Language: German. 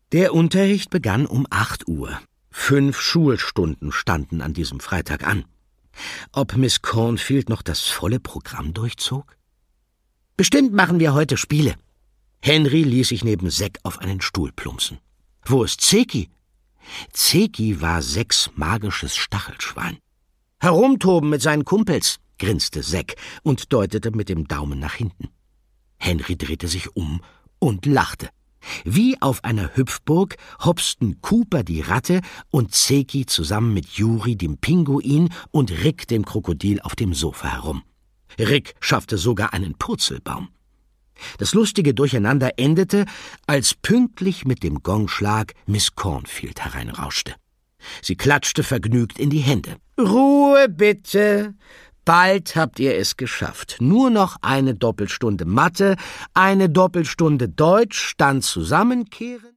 Der Unterricht begann um 8 Uhr. 5 Schulstunden standen an diesem Freitag an. Ob Miss Cornfield noch das volle Programm durchzog? »Bestimmt machen wir heute Spiele.« Henry ließ sich neben Zack auf einen Stuhl plumpsen. »Wo ist Zeki?« Zeki war Zacks magisches Stachelschwein. »Herumtoben mit seinen Kumpels«, grinste Zack und deutete mit dem Daumen nach hinten. Henry drehte sich um und lachte. Wie auf einer Hüpfburg hopsten Cooper die Ratte und Zeki zusammen mit Juri dem Pinguin und Rick dem Krokodil auf dem Sofa herum. Rick schaffte sogar einen Purzelbaum. Das lustige Durcheinander endete, als pünktlich mit dem Gongschlag Miss Cornfield hereinrauschte. Sie klatschte vergnügt in die Hände. »Ruhe bitte! Bald habt ihr es geschafft. Nur noch eine Doppelstunde Mathe, eine Doppelstunde Deutsch, dann zusammenkehren.«